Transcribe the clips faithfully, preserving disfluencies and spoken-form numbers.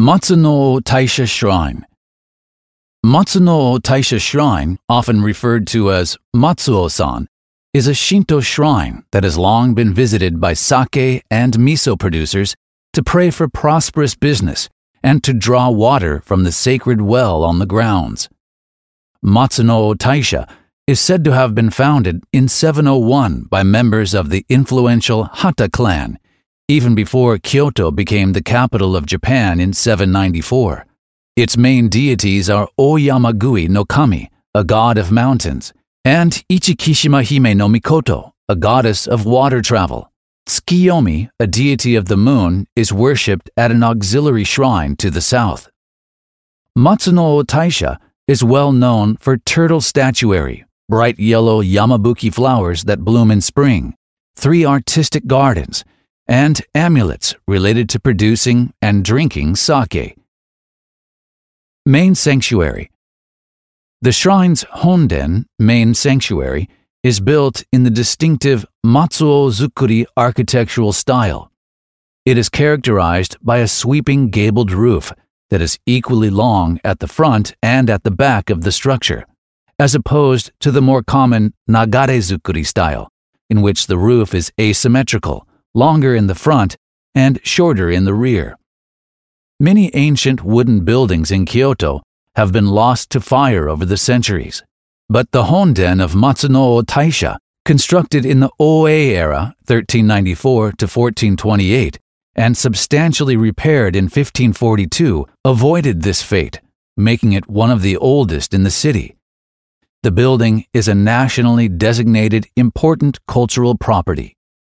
Matsuno Taisha Shrine. Matsuno Taisha Shrine, often referred to as Matsuo-san, is a Shinto shrine that has long been visited by sake and miso producers to pray for prosperous business and to draw water from the sacred well on the grounds. Matsuno Taisha is said to have been founded in seven oh one by members of the influential Hata clan, even before Kyoto became the capital of Japan in seven ninety-four. Its main deities are Oyamagui no Kami, a god of mountains, and Ichikishima Hime no Mikoto, a goddess of water travel. Tsukiyomi, a deity of the moon, is worshipped at an auxiliary shrine to the south. Matsuno Taisha is well known for turtle statuary, bright yellow yamabuki flowers that bloom in spring, three artistic gardens, and amulets related to producing and drinking sake. Main Sanctuary. The shrine's Honden, main sanctuary, is built in the distinctive Matsuo Zukuri architectural style. It is characterized by a sweeping gabled roof that is equally long at the front and at the back of the structure, as opposed to the more common Nagare Zukuri style, in which the roof is asymmetrical, longer in the front and shorter in the rear. Many ancient wooden buildings in Kyoto have been lost to fire over the centuries, but the Honden of Matsuno Taisha, constructed in the Oei era, thirteen ninety-four to fourteen twenty-eight, and substantially repaired in fifteen forty-two, avoided this fate, making it one of the oldest in the city. The building is a nationally designated important cultural property.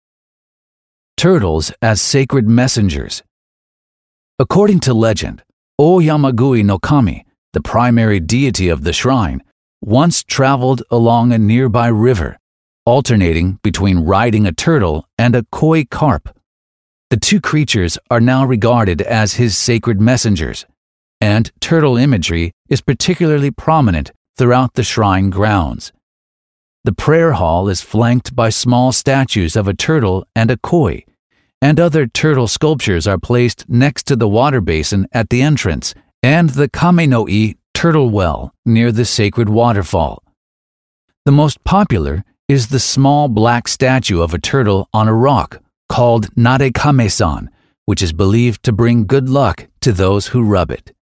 Turtles as sacred messengers. According to legend, Oyamagui no Kami, the primary deity of the shrine, once traveled along a nearby river, alternating between riding a turtle and a koi carp. The two creatures are now regarded as his sacred messengers, and turtle imagery is particularly prominent throughout the shrine grounds. The prayer hall is flanked by small statues of a turtle and a koi, and other turtle sculptures are placed next to the water basin at the entrance and the Kame-no-i turtle well near the sacred waterfall. The most popular is the small black statue of a turtle on a rock called Narekame-san, which is believed to bring good luck to those who rub it.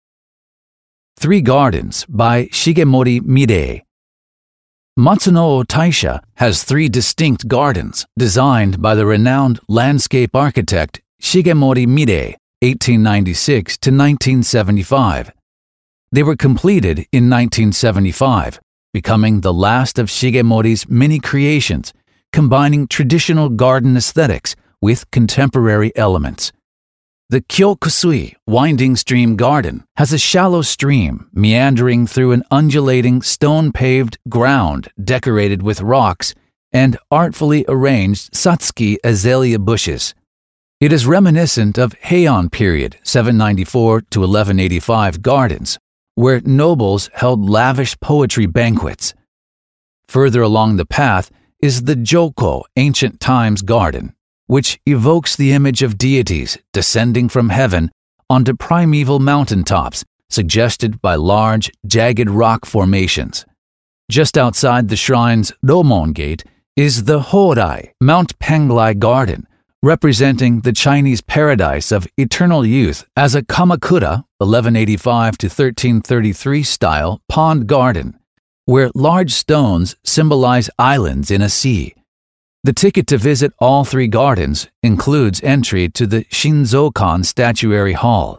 Three Gardens by Shigemori Mirei. Matsuno Taisha has three distinct gardens designed by the renowned landscape architect Shigemori Mirei, eighteen ninety-six to nineteen seventy-five. They were completed in nineteen seventy-five, becoming the last of Shigemori's many creations, combining traditional garden aesthetics with contemporary elements. The Kyokusui winding stream garden has a shallow stream meandering through an undulating stone-paved ground decorated with rocks and artfully arranged Satsuki azalea bushes. It is reminiscent of Heian period seven ninety-four to eleven eighty-five gardens, where nobles held lavish poetry banquets. Further along the path is the Joko ancient times garden, which evokes the image of deities descending from heaven onto primeval mountaintops, suggested by large, jagged rock formations. Just outside the shrine's Romon Gate is the Horai Mount Penglai Garden, representing the Chinese paradise of eternal youth as a Kamakura eleven eighty-five to thirteen thirty-three style pond garden, where large stones symbolize islands in a sea. The ticket to visit all three gardens includes entry to the Shinzokan Statuary Hall.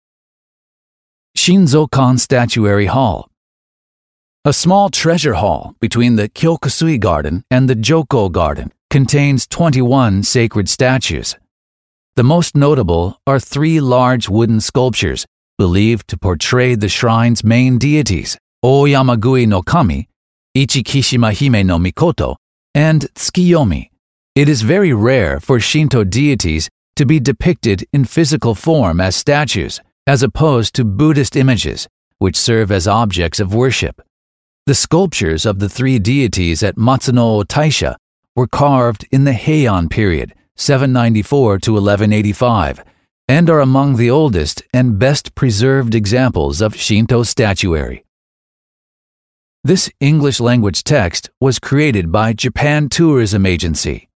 Shinzokan Statuary Hall. A small treasure hall between the Kyokusui Garden and the Joko Garden contains twenty-one sacred statues. The most notable are three large wooden sculptures believed to portray the shrine's main deities, Oyamagui no Kami, Ichikishima Hime no Mikoto, and Tsukiyomi. It is very rare for Shinto deities to be depicted in physical form as statues, as opposed to Buddhist images, which serve as objects of worship. The sculptures of the three deities at Matsuno Taisha were carved in the Heian period, seven ninety-four to eleven eighty-five, and are among the oldest and best preserved examples of Shinto statuary. This English language text was created by Japan Tourism Agency